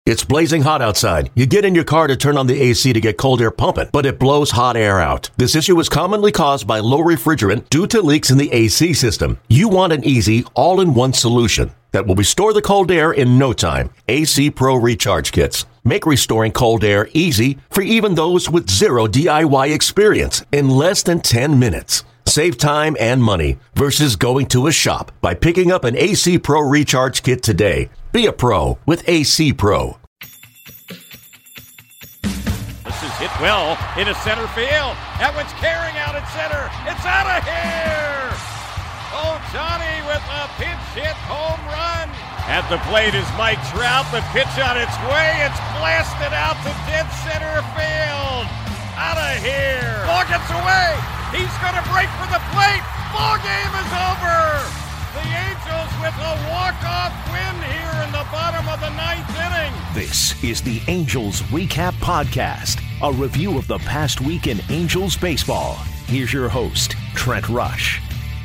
It's blazing hot outside. You get in your car to turn on the AC to get cold air pumping, but it blows hot air out. This issue is commonly caused by low refrigerant due to leaks in the AC system. You want an easy, all-in-one solution that will restore the cold air in no time. AC Pro Recharge Kits make restoring cold air easy for even those with zero DIY experience in less than 10 minutes. Save time and money versus going to a shop by picking up an AC Pro Recharge Kit today. Be a pro with AC Pro. This is hit well into center field. That one's carrying out at center. It's out of here! Oh, Johnny with a pinch hit home run. At the plate is Mike Trout. The pitch on its way. It's blasted out to dead center field. Out of here. Ball gets away. He's going to break for the plate. Ball game is over. The Angels with a walk-off win here in the bottom of the ninth inning. This is the Angels Recap Podcast, a review of the past week in Angels baseball. Here's your host, Trent Rush.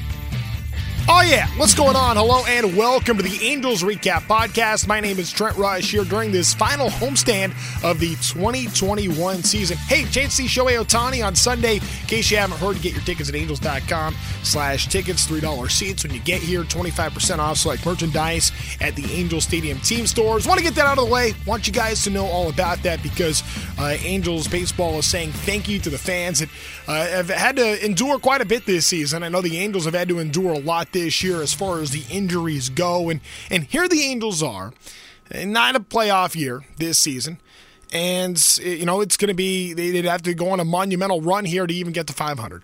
Oh yeah, what's going on? Hello and welcome to the Angels Recap Podcast. My name is Trent Rush here during this final homestand of the 2021 season. Hey, chance to see Shohei Ohtani on Sunday. In case you haven't heard, get your tickets at angels.com/tickets, $3 seats when you get here, 25% off select merchandise at the Angels Stadium team stores. Want to get that out of the way. Want you guys to know all about that because Angels baseball is saying thank you to the fans that have had to endure quite a bit this season. I know the Angels have had to endure a lot this year as far as the injuries go, and here the Angels are, not a playoff year this season, and it's going to be, they'd have to go on a monumental run here to even get to 500.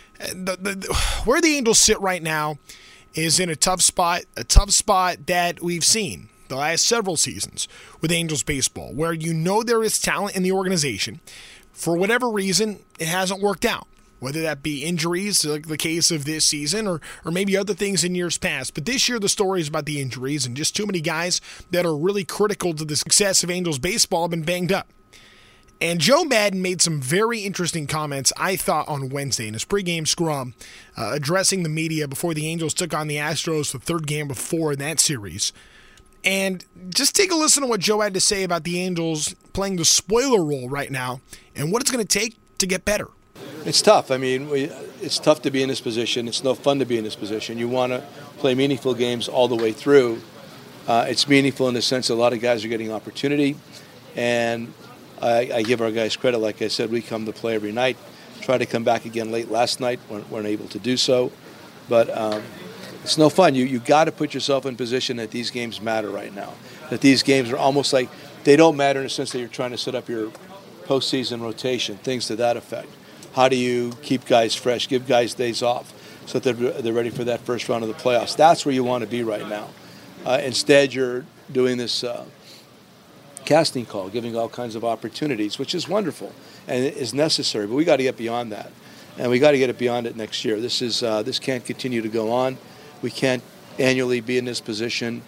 Where the Angels sit right now is in a tough spot that we've seen the last several seasons with Angels baseball, where there is talent in the organization. For whatever reason, it hasn't worked out. Whether that be injuries, like the case of this season, or maybe other things in years past. But this year, the story is about the injuries, and just too many guys that are really critical to the success of Angels baseball have been banged up. And Joe Maddon made some very interesting comments, I thought, on Wednesday in his pregame scrum, addressing the media before the Angels took on the Astros the third game before in that series. And just take a listen to what Joe had to say about the Angels playing the spoiler role right now and what it's going to take to get better. It's tough. I mean, it's tough to be in this position. It's no fun to be in this position. You want to play meaningful games all the way through. It's meaningful in the sense that a lot of guys are getting opportunity, and I give our guys credit. Like I said, we come to play every night. Try to come back again late last night. Weren't able to do so, but it's no fun. You got to put yourself in position that these games matter right now. That these games are almost like they don't matter in the sense that you're trying to set up your postseason rotation, things to that effect. How do you keep guys fresh, give guys days off so that they're ready for that first round of the playoffs? That's where you want to be right now. Instead, you're doing this casting call, giving all kinds of opportunities, which is wonderful and is necessary. But we got to get beyond that, and we got to get it beyond it next year. This can't continue to go on. We can't annually be in this position.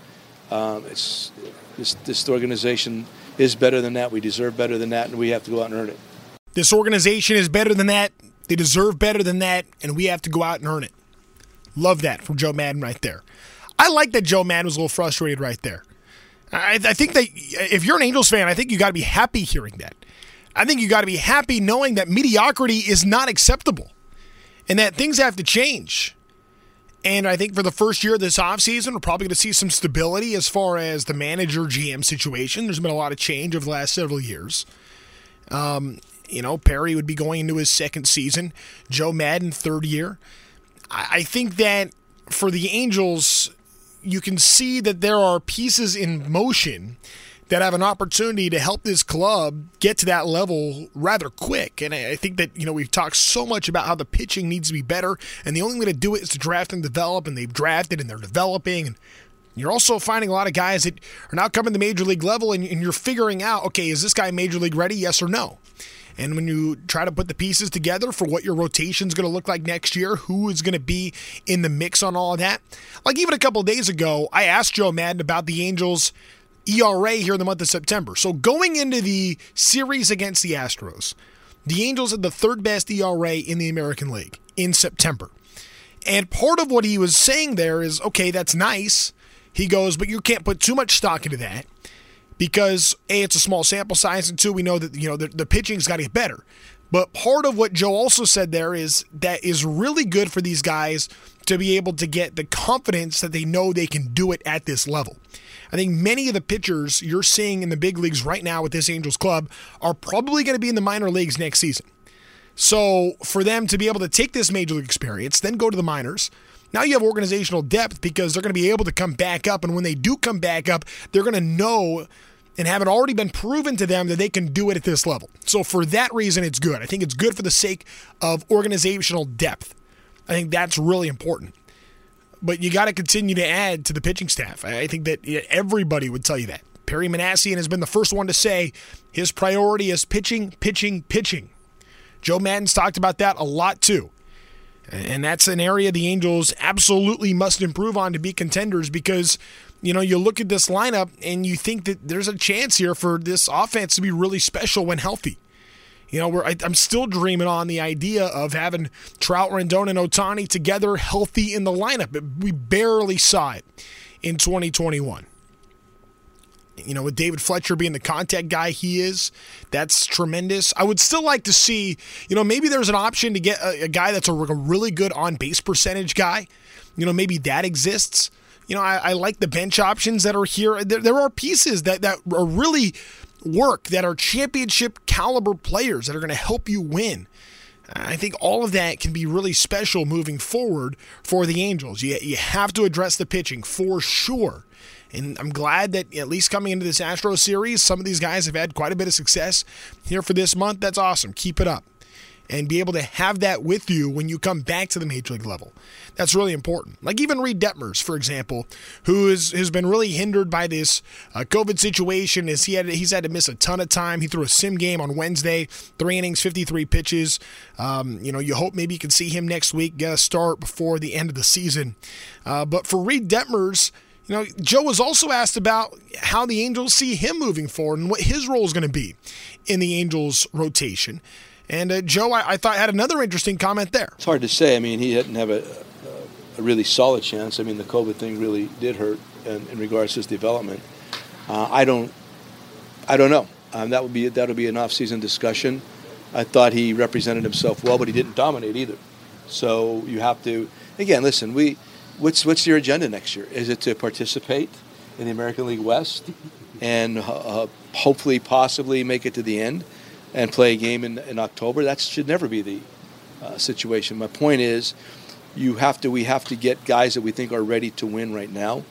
This organization is better than that. We deserve better than that, and we have to go out and earn it. This organization is better than that. They deserve better than that, and we have to go out and earn it. Love that from Joe Maddon right there. I like that Joe Maddon was a little frustrated right there. I think that if you're an Angels fan, I think you got to be happy hearing that. I think you got to be happy knowing that mediocrity is not acceptable and that things have to change. And I think for the first year of this offseason, we're probably going to see some stability as far as the manager-GM situation. There's been a lot of change over the last several years. Perry would be going into his second season. Joe Maddon, third year. I think that for the Angels, you can see that there are pieces in motion that have an opportunity to help this club get to that level rather quick. And I think that, we've talked so much about how the pitching needs to be better, and the only way to do it is to draft and develop, and they've drafted and they're developing. And you're also finding a lot of guys that are now coming to major league level, and you're figuring out, okay, is this guy major league ready, yes or no? And when you try to put the pieces together for what your rotation is going to look like next year, who is going to be in the mix on all of that, like even a couple of days ago, I asked Joe Maddon about the Angels' ERA here in the month of September. So going into the series against the Astros, the Angels had the third best ERA in the American League in September. And part of what he was saying there is, okay, that's nice. He goes, but you can't put too much stock into that, because A, it's a small sample size, and two, we know that the pitching's got to get better. But part of what Joe also said there is that is really good for these guys to be able to get the confidence that they know they can do it at this level. I think many of the pitchers you're seeing in the big leagues right now with this Angels club are probably going to be in the minor leagues next season. So for them to be able to take this major league experience, then go to the minors, now you have organizational depth because they're going to be able to come back up. And when they do come back up, they're going to know and have it already been proven to them that they can do it at this level. So for that reason, it's good. I think it's good for the sake of organizational depth. I think that's really important. But you got to continue to add to the pitching staff. I think that everybody would tell you that. Perry Minasian has been the first one to say his priority is pitching, pitching, pitching. Joe Maddon's talked about that a lot too. And that's an area the Angels absolutely must improve on to be contenders because, you look at this lineup and you think that there's a chance here for this offense to be really special when healthy. I'm still dreaming on the idea of having Trout, Rendon, and Ohtani together healthy in the lineup. We barely saw it in 2021. With David Fletcher being the contact guy he is, that's tremendous. I would still like to see, maybe there's an option to get a guy that's a really good on-base percentage guy. Maybe that exists. I like the bench options that are here. There are pieces that are really work, that are championship caliber players that are going to help you win. I think all of that can be really special moving forward for the Angels. You have to address the pitching for sure. And I'm glad that at least coming into this Astros series, some of these guys have had quite a bit of success here for this month. That's awesome. Keep it up. And be able to have that with you when you come back to the major league level. That's really important. Like even Reed Detmers, for example, who has been really hindered by this COVID situation. He's had to miss a ton of time. He threw a sim game on Wednesday, 3 innings, 53 pitches. You hope maybe you can see him next week, get a start before the end of the season. But for Reed Detmers, Joe was also asked about how the Angels see him moving forward and what his role is going to be in the Angels rotation. And Joe, I thought, had another interesting comment there. It's hard to say. I mean, he didn't have a really solid chance. I mean, the COVID thing really did hurt in regards to his development. I don't know. That'll be an off-season discussion. I thought he represented himself well, but he didn't dominate either. So you have to, again, listen, what's your agenda next year? Is it to participate in the American League West and hopefully possibly make it to the end and play a game in October? That should never be the situation. My point is we have to get guys that we think are ready to win right now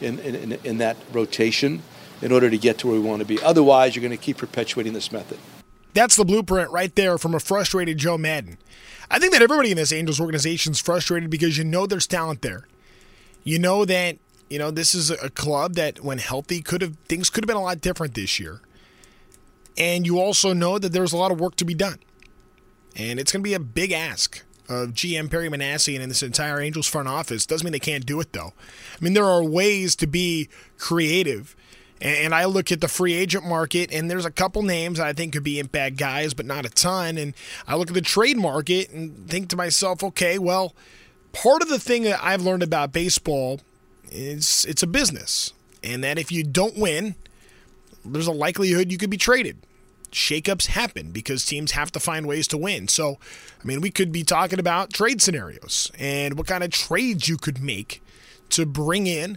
in that rotation in order to get to where we want to be. Otherwise, you're going to keep perpetuating this method. That's the blueprint right there from a frustrated Joe Maddon. I think that everybody in this Angels organization is frustrated because there's talent there. You know that this is a club that when healthy things could have been a lot different this year. And you also know that there's a lot of work to be done. And it's going to be a big ask of GM Perry Minasian and this entire Angels front office. Doesn't mean they can't do it, though. I mean, there are ways to be creative. And I look at the free agent market, and there's a couple names that I think could be impact guys, but not a ton. And I look at the trade market and think to myself, okay, well, part of the thing that I've learned about baseball is it's a business. And that if you don't win, there's a likelihood you could be traded. Shakeups happen because teams have to find ways to win. So, I mean, we could be talking about trade scenarios and what kind of trades you could make to bring in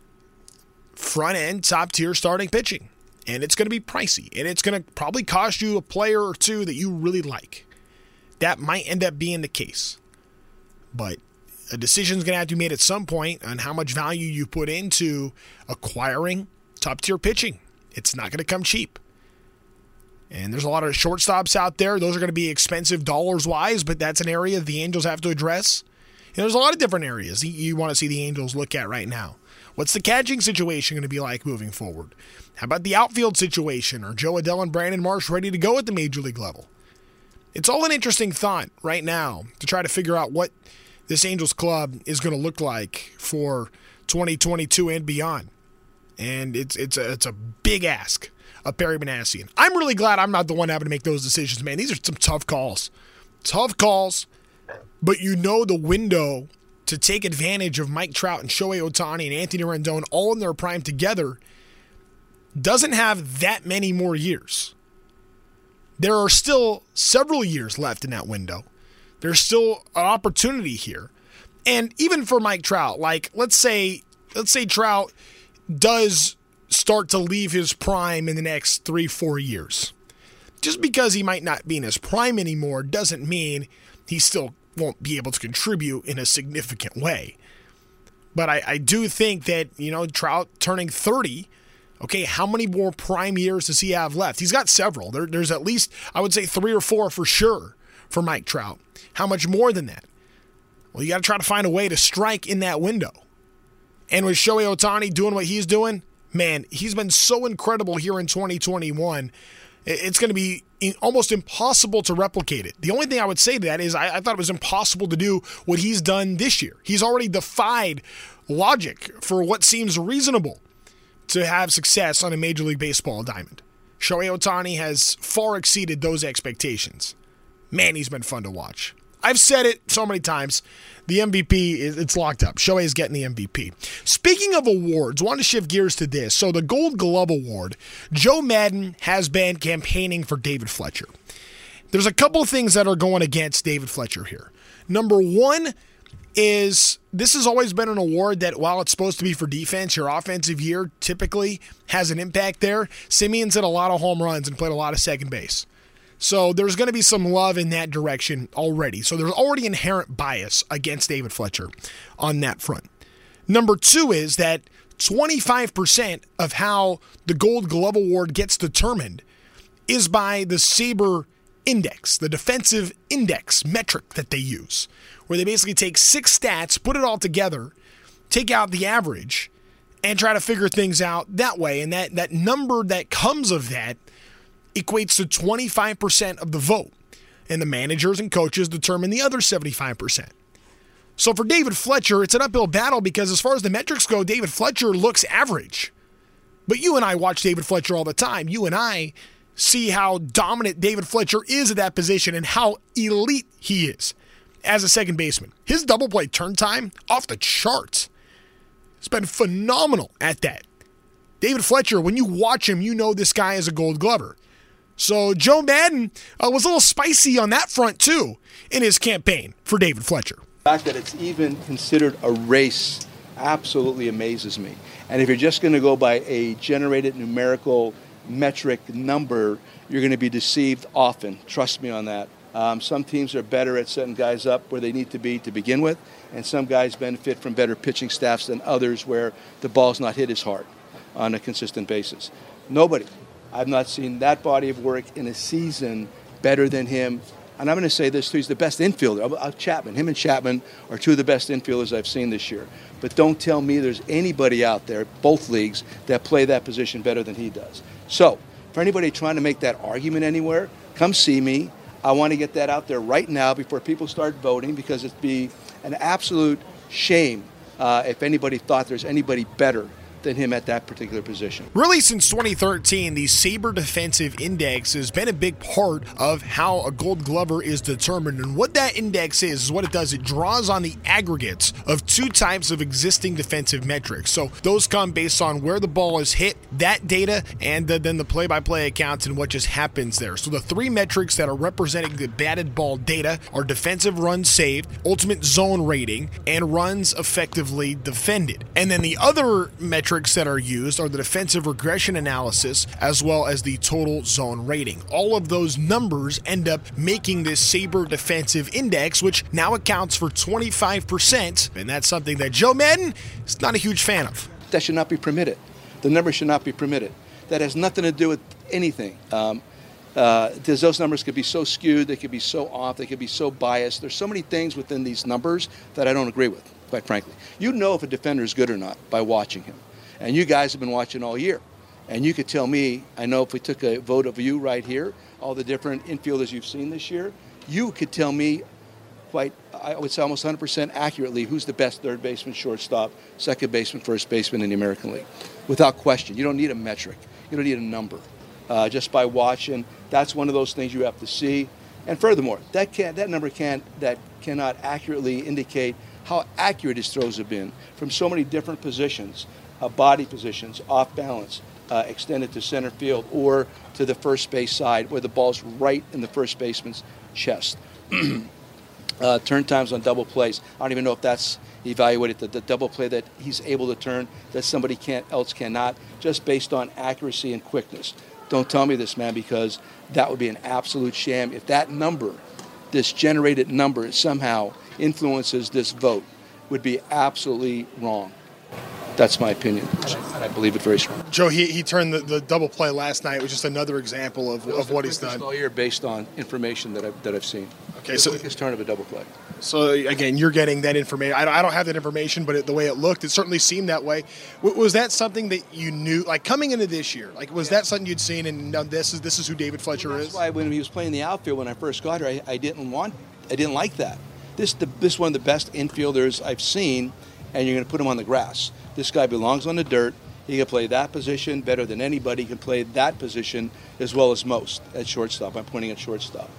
front-end, top-tier starting pitching. And it's going to be pricey, and it's going to probably cost you a player or two that you really like. That might end up being the case. But a decision is going to have to be made at some point on how much value you put into acquiring top-tier pitching. It's not going to come cheap. And there's a lot of shortstops out there. Those are going to be expensive dollars-wise, but that's an area the Angels have to address. And there's a lot of different areas you want to see the Angels look at right now. What's the catching situation going to be like moving forward? How about the outfield situation? Are Joe Adell and Brandon Marsh ready to go at the major league level? It's all an interesting thought right now to try to figure out what this Angels club is going to look like for 2022 and beyond. And it's a big ask of Perry Minasian. I'm really glad I'm not the one having to make those decisions, man. These are some tough calls. Tough calls, but the window to take advantage of Mike Trout and Shohei Ohtani and Anthony Rendon all in their prime together doesn't have that many more years. There are still several years left in that window. There's still an opportunity here. And even for Mike Trout, like let's say Trout does start to leave his prime in the next 3-4 years. Just because he might not be in his prime anymore doesn't mean he still won't be able to contribute in a significant way. But I do think that, Trout turning 30, okay, how many more prime years does he have left? He's got several. There's at least, I would say, 3 or 4 for sure for Mike Trout. How much more than that? Well, you got to try to find a way to strike in that window. And with Shohei Ohtani doing what he's doing, man, he's been so incredible here in 2021. It's going to be almost impossible to replicate it. The only thing I would say to that is I thought it was impossible to do what he's done this year. He's already defied logic for what seems reasonable to have success on a Major League Baseball diamond. Shohei Ohtani has far exceeded those expectations. Man, he's been fun to watch. I've said it so many times. The MVP, it's locked up. Shohei's getting the MVP. Speaking of awards, I want to shift gears to this. So the Gold Glove Award, Joe Maddon has been campaigning for David Fletcher. There's a couple of things that are going against David Fletcher here. Number one is this has always been an award that while it's supposed to be for defense, your offensive year typically has an impact there. Simeon's hit a lot of home runs and played a lot of second base. So there's going to be some love in that direction already. So there's already inherent bias against David Fletcher on that front. Number two is that 25% of how the Gold Glove Award gets determined is by the SABR index, the defensive index metric that they use, where they basically take 6 stats, put it all together, take out the average, and try to figure things out that way. And that number that comes of that equates to 25% of the vote, and the managers and coaches determine the other 75%. So for David Fletcher, it's an uphill battle because as far as the metrics go, David Fletcher looks average. But you and I watch David Fletcher all the time. You and I see how dominant David Fletcher is at that position and how elite he is as a second baseman. His double play turn time, off the charts. It's been phenomenal at that. David Fletcher, when you watch him, you know this guy is a Gold Glover. So Joe Maddon was a little spicy on that front, too, in his campaign for David Fletcher. The fact that it's even considered a race absolutely amazes me. And if you're just going to go by a generated numerical metric number, you're going to be deceived often. Trust me on that. Some teams are better at setting guys up where they need to be to begin with, and some guys benefit from better pitching staffs than others where the ball's not hit as hard on a consistent basis. Nobody. I've not seen that body of work in a season better than him. And I'm going to say this too, he's the best infielder. Chapman, him and Chapman are two of the best infielders I've seen this year. But don't tell me there's anybody out there, both leagues, that play that position better than he does. So, for anybody trying to make that argument anywhere, come see me. I want to get that out there right now before people start voting, because it'd be an absolute shame if anybody thought there's anybody better than him at that particular position. Really, since 2013, the SABR Defensive Index has been a big part of how a Gold Glover is determined. And what that index is what it does. It draws on the aggregates of 2 types of existing defensive metrics. So those come based on where the ball is hit, that data, and then the play-by-play accounts and what just happens there. So the 3 metrics that are representing the batted ball data are defensive runs saved, ultimate zone rating, and runs effectively defended. And then the other metrics that are used are the defensive regression analysis as well as the total zone rating. All of those numbers end up making this SABR Defensive Index, which now accounts for 25%, and that's something that Joe Maddon is not a huge fan of. That should not be permitted. The number should not be permitted. That has nothing to do with anything. Those numbers could be so skewed, they could be so off, they could be so biased. There's so many things within these numbers that I don't agree with, quite frankly. You know if a defender is good or not by watching him. And you guys have been watching all year. And you could tell me, I know if we took a vote of you right here, all the different infielders you've seen this year, you could tell me I would say almost 100% accurately who's the best third baseman, shortstop, second baseman, first baseman in the American League. Without question. You don't need a metric. You don't need a number. Just by watching, that's one of those things you have to see. And furthermore, that number cannot accurately indicate how accurate his throws have been from so many different positions. Body positions, off balance, extended to center field or to the first base side where the ball's right in the first baseman's chest. Turn times on double plays. I don't even know if that's evaluated, the double play that he's able to turn that somebody else cannot, just based on accuracy and quickness. Don't tell me this, man, because that would be an absolute sham. If that number, this generated number, somehow influences this vote, would be absolutely wrong. That's my opinion, and I believe it very strongly. Joe, he turned the double play last night, which is just another example of what he's done. All year based on information that I've seen. Okay, so quickest turn of a double play. So again, you're getting that information. I don't have that information, but the way it looked, it certainly seemed that way. Was that something that you knew, like coming into this year? Like, was that something you'd seen and this is who David Fletcher is? That's why when he was playing the outfield when I first got here, I didn't like that. This is one of the best infielders I've seen, and you're going to put him on the grass. This guy belongs on the dirt. He can play that position better than anybody. He can play that position as well as most at shortstop. I'm pointing at shortstop.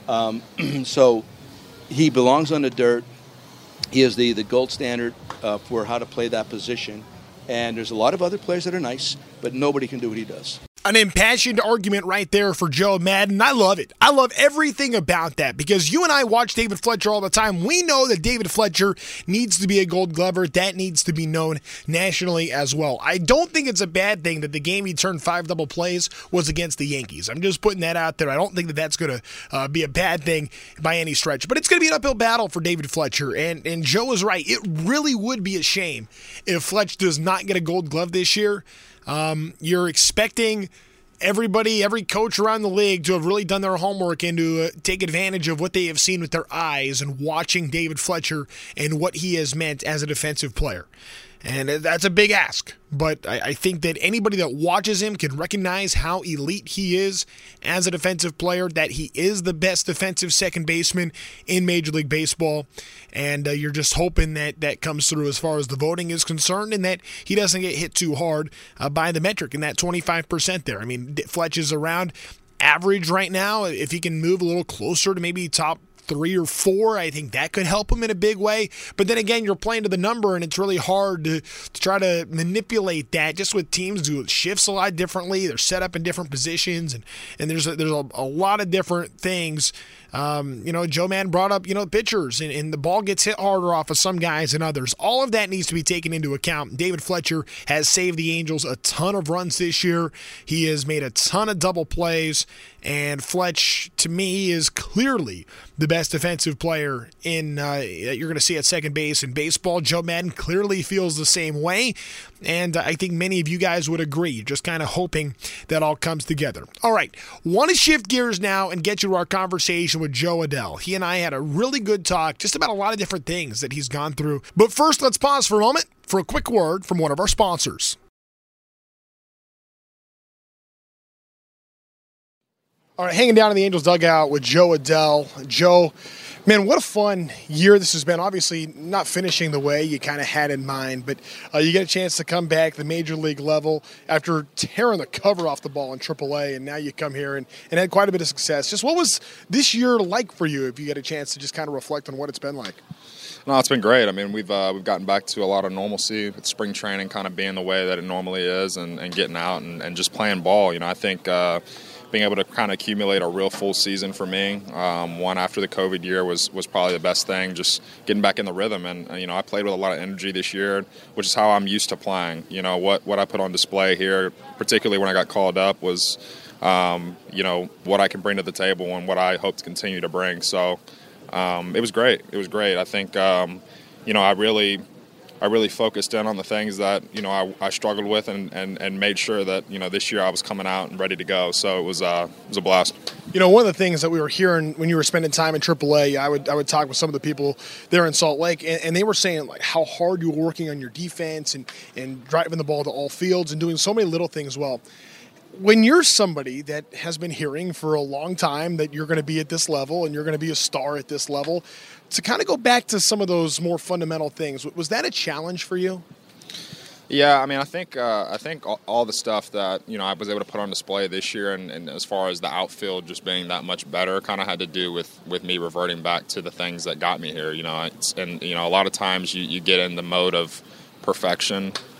So he belongs on the dirt. He is the gold standard for how to play that position. And there's a lot of other players that are nice, but nobody can do what he does. An impassioned argument right there for Joe Maddon. I love it. I love everything about that because you and I watch David Fletcher all the time. We know that David Fletcher needs to be a Gold Glover. That needs to be known nationally as well. I don't think it's a bad thing that the game he turned 5 double plays was against the Yankees. I'm just putting that out there. I don't think that that's going to be a bad thing by any stretch. But it's going to be an uphill battle for David Fletcher. And Joe is right. It really would be a shame if Fletch does not get a Gold Glove this year. You're expecting every coach around the league to have really done their homework and to take advantage of what they have seen with their eyes and watching David Fletcher and what he has meant as a defensive player. And that's a big ask, but I think that anybody that watches him can recognize how elite he is as a defensive player, that he is the best defensive second baseman in Major League Baseball, and you're just hoping that that comes through as far as the voting is concerned and that he doesn't get hit too hard by the metric in that 25% there. I mean, Fletch is around average right now. If he can move a little closer to maybe top 3 or 4, I think that could help him in a big way. But then again, you're playing to the number, and it's really hard to try to manipulate that. Just with teams do shifts a lot differently. They're set up in different positions, and there's a lot of different things. Joe Maddon brought up, pitchers, and the ball gets hit harder off of some guys than others. All of that needs to be taken into account. David Fletcher has saved the Angels a ton of runs this year. He has made a ton of double plays, and Fletch, to me, is clearly the best defensive player that you're going to see at second base in baseball. Joe Maddon clearly feels the same way, and I think many of you guys would agree. Just kind of hoping that all comes together. All right, want to shift gears now and get you to our conversation with Joe Adell. He and I had a really good talk just about a lot of different things that he's gone through. But first, let's pause for a moment for a quick word from one of our sponsors. All right, hanging down in the Angels dugout with Joe Adell. Joe, man, what a fun year this has been. Obviously, not finishing the way you kind of had in mind, but you get a chance to come back to the Major League level after tearing the cover off the ball in AAA, and now you come here and had quite a bit of success. Just what was this year like for you if you get a chance to just kind of reflect on what it's been like? No, it's been great. I mean, we've gotten back to a lot of normalcy with spring training kind of being the way that it normally is and getting out and just playing ball. I think being able to kind of accumulate a real full season for me, one after the COVID year was probably the best thing, just getting back in the rhythm. And I played with a lot of energy this year, which is how I'm used to playing. What I put on display here, particularly when I got called up, was what I can bring to the table and what I hope to continue to bring. So it was great. It was great. I think I really focused in on the things that I struggled with and made sure that this year I was coming out and ready to go. So it was a blast. One of the things that we were hearing when you were spending time in AAA, I would talk with some of the people there in Salt Lake, and they were saying like how hard you were working on your defense and driving the ball to all fields and doing so many little things well. When you're somebody that has been hearing for a long time that you're going to be at this level and you're going to be a star at this level, to kind of go back to some of those more fundamental things, was that a challenge for you? Yeah, I mean, I think all the stuff that I was able to put on display this year, and as far as the outfield just being that much better, kind of had to do with me reverting back to the things that got me here. A lot of times you get in the mode of perfection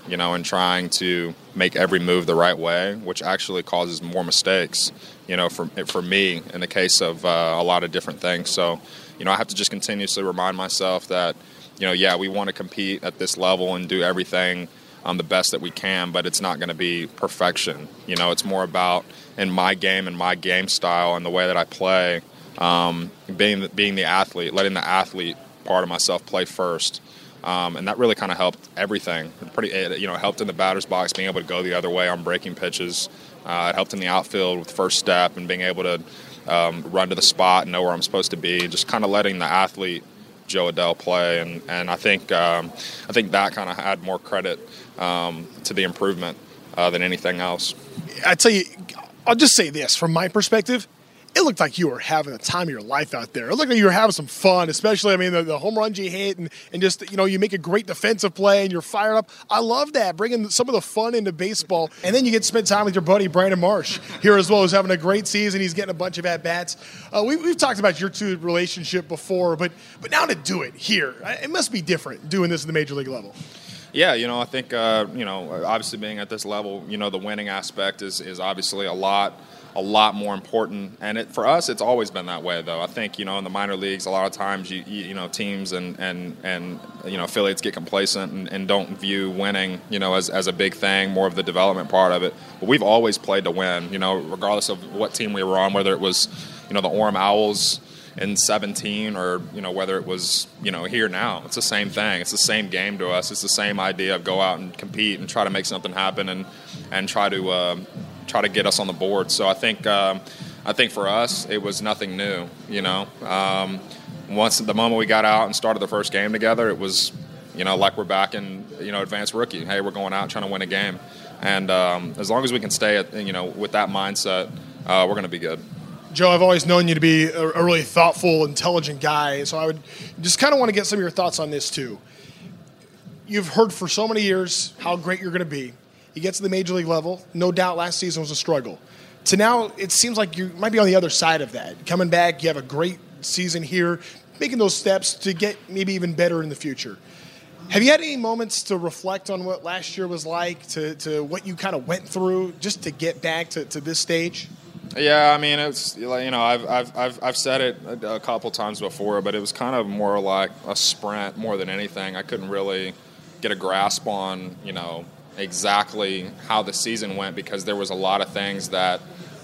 and trying to make every move the right way, which actually causes more mistakes, for me in the case of a lot of different things. So, I have to just continuously remind myself that, we want to compete at this level and do everything the best that we can, but it's not going to be perfection. It's more about in my game and my game style and the way that I play, being the athlete, letting the athlete part of myself play first. And that really kind of helped everything. It helped in the batter's box, being able to go the other way on breaking pitches. It helped in the outfield with first step and being able to run to the spot and know where I'm supposed to be. Just kind of letting the athlete, Joe Adell, play. And I think that kind of had more credit to the improvement than anything else. I tell you, I'll just say this from my perspective. It looked like you were having the time of your life out there. It looked like you were having some fun, especially, the home runs you hit and just, you make a great defensive play and you're fired up. I love that, bringing some of the fun into baseball. And then you get to spend time with your buddy Brandon Marsh here as well, who's having a great season. He's getting a bunch of at-bats. We've talked about your two relationship before, but now to do it here, it must be different doing this at the major league level. Yeah, I think, obviously being at this level, the winning aspect is obviously a lot more important. And for us, it's always been that way, though. I think, in the minor leagues, a lot of times, teams and affiliates get complacent and don't view winning, as a big thing, more of the development part of it. But we've always played to win, regardless of what team we were on, whether it was, the Orem Owls in 17 or, whether it was, here now. It's the same thing. It's the same game to us. It's the same idea of go out and compete and try to make something happen and try to get us on the board. So I think for us, it was nothing new, Once the moment we got out and started the first game together, it was, like we're back in, advanced rookie. Hey, we're going out trying to win a game. And as long as we can stay at, with that mindset, we're going to be good. Joe, I've always known you to be a really thoughtful, intelligent guy, so I would just kind of want to get some of your thoughts on this too. You've heard for so many years how great you're going to be. You get to the major league level, no doubt last season was a struggle. To now, it seems like you might be on the other side of that. Coming back, you have a great season here, making those steps to get maybe even better in the future. Have you had any moments to reflect on what last year was like, to what you kind of went through just to get back to this stage? Yeah, it's I've said it a couple times before, but it was kind of more like a sprint more than anything. I couldn't really get a grasp on exactly how the season went because there was a lot of things that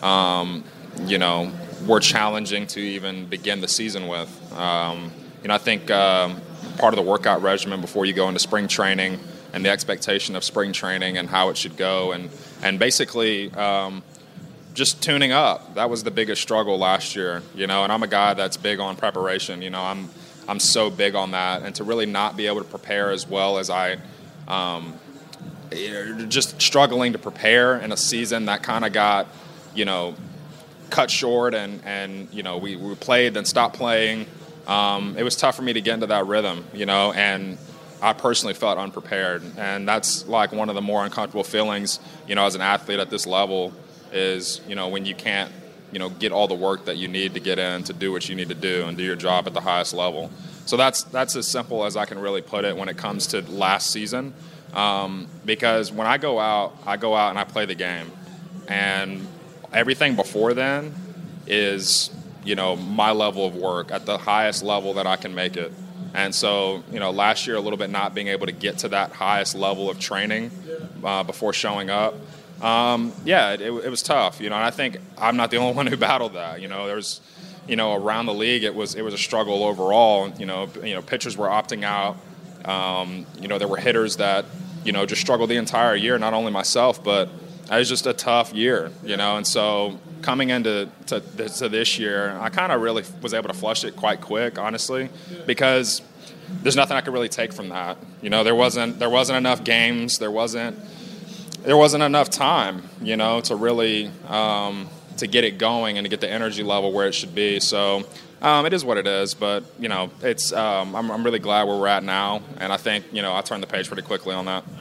were challenging to even begin the season with. I think part of the workout regimen before you go into spring training and the expectation of spring training and how it should go and basically just tuning up. That was the biggest struggle last year, and I'm a guy that's big on preparation. I'm so big on that, and to really not be able to prepare as well as I just struggling to prepare in a season that kind of got, cut short and we played then stopped playing. It was tough for me to get into that rhythm, and I personally felt unprepared. And that's like one of the more uncomfortable feelings, as an athlete at this level is, when you can't, get all the work that you need to get in to do what you need to do and do your job at the highest level. So that's as simple as I can really put it when it comes to last season. Because when I go out and I play the game, and everything before then is, my level of work at the highest level that I can make it. And so, last year a little bit not being able to get to that highest level of training before showing up. It was tough, and I think I'm not the only one who battled that. There's, around the league it was a struggle overall. Pitchers were opting out. There were hitters that, just struggled the entire year, not only myself, but it was just a tough year, and so coming into this year, I kind of really was able to flush it quite quick, honestly, because there's nothing I could really take from that. There wasn't enough games, there wasn't enough time, to really to get it going and to get the energy level where it should be. So it is what it is, but it's I'm really glad where we're at now, and I think I turned the page pretty quickly on that.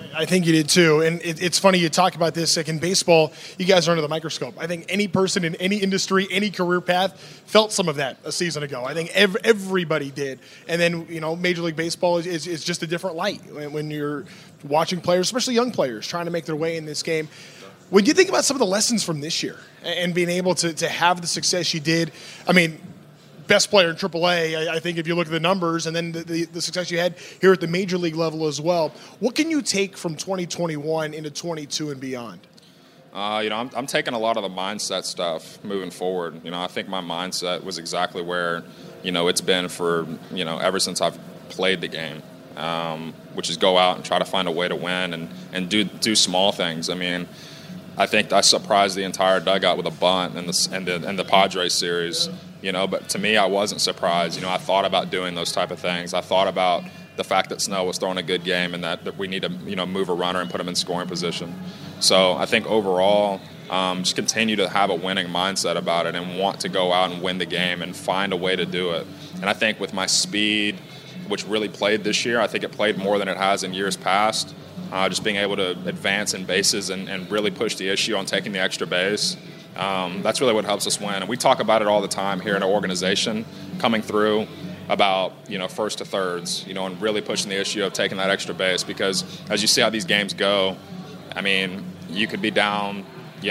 I think you did too. And it's funny you talk about this. Like in baseball, you guys are under the microscope. I think any person in any industry, any career path felt some of that a season ago. I think everybody did. And then, Major League Baseball is just a different light when you're watching players, especially young players, trying to make their way in this game. When you think about some of the lessons from this year and being able to have the success you did, I mean, best player in AAA, I think if you look at the numbers, and then the success you had here at the major league level as well. What can you take from 2021 into 22 and beyond? I'm taking a lot of the mindset stuff moving forward. I think my mindset was exactly where, it's been for, ever since I've played the game, which is go out and try to find a way to win and do small things. I mean, I think I surprised the entire dugout with a bunt in the Padres series. But to me, I wasn't surprised. I thought about doing those type of things. I thought about the fact that Snell was throwing a good game and that we need to, move a runner and put him in scoring position. So I think overall, just continue to have a winning mindset about it and want to go out and win the game and find a way to do it. And I think with my speed, which really played this year, I think it played more than it has in years past. Just being able to advance in bases and really push the issue on taking the extra base. That's really what helps us win. And we talk about it all the time here in our organization, coming through about, first to thirds, and really pushing the issue of taking that extra base. Because as you see how these games go, I mean, you could be down,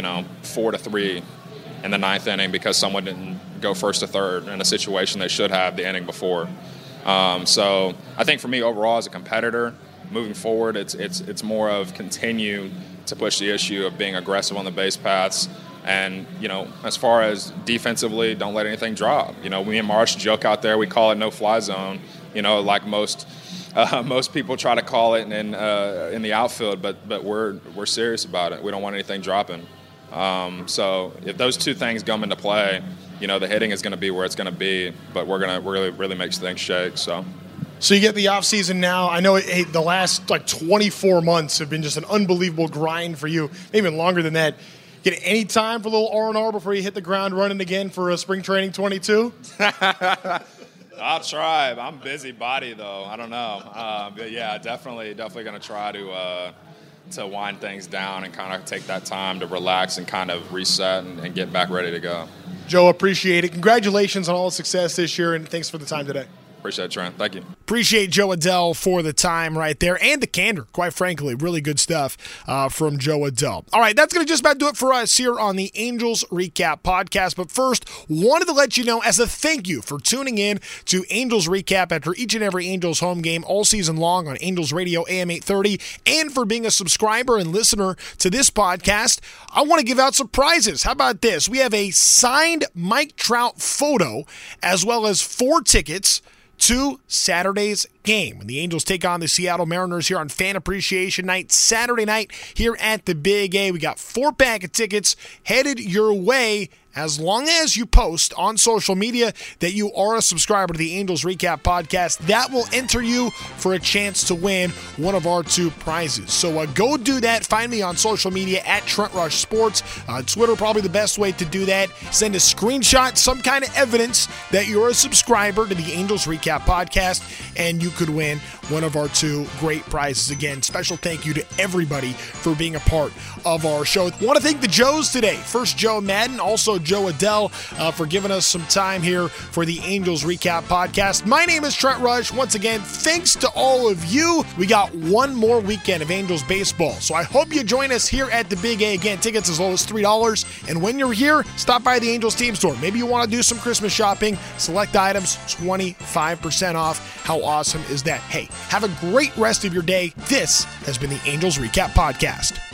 4-3 in the ninth inning because someone didn't go first to third in a situation they should have the inning before. So I think for me overall as a competitor, moving forward, it's more of continue to push the issue of being aggressive on the base paths. And, as far as defensively, don't let anything drop. Me and Marsh joke out there. We call it no-fly zone, like most people try to call it in the outfield. But we're serious about it. We don't want anything dropping. So if those two things come into play, the hitting is going to be where it's going to be. But we're going to really make things shake, So you get the offseason now. I know the last 24 months have been just an unbelievable grind for you, maybe even longer than that. Get any time for a little R&R before you hit the ground running again for spring training 22? I'll try. I'm a busybody, though. I don't know. But, yeah, definitely going to try to wind things down and kind of take that time to relax and kind of reset and get back ready to go. Joe, appreciate it. Congratulations on all the success this year, and thanks for the time today. Appreciate it, Trent. Thank you. Appreciate Joe Adell for the time right there and the candor, quite frankly. Really good stuff from Joe Adell. All right, that's going to just about do it for us here on the Angels Recap Podcast. But first, wanted to let you know as a thank you for tuning in to Angels Recap after each and every Angels home game all season long on Angels Radio AM 830 and for being a subscriber and listener to this podcast. I want to give out some prizes. How about this? We have a signed Mike Trout photo as well as 4 tickets to Saturday's game when the Angels take on the Seattle Mariners here on Fan Appreciation Night, Saturday night here at the Big A. We got 4-pack of tickets headed your way as long as you post on social media that you are a subscriber to the Angels Recap Podcast. That will enter you for a chance to win one of our 2 prizes. So go do that. Find me on social media at Trent Rush Sports. Twitter, probably the best way to do that. Send a screenshot, some kind of evidence that you're a subscriber to the Angels Recap Podcast, and you could win one of our 2 great prizes. Again, special thank you to everybody for being a part of our show. Want to thank the Joes today. First, Joe Madden, also Joe Adell for giving us some time here for the Angels Recap Podcast. My name is Trent Rush. Once again, thanks to all of you. We got one more weekend of Angels baseball, so I hope you join us here at the Big A. Again, tickets as low as $3. And when you're here, stop by the Angels team store. Maybe you want to do some Christmas shopping. Select items, 25% off. How awesome is that? Hey, have a great rest of your day. This has been the Angels Recap Podcast.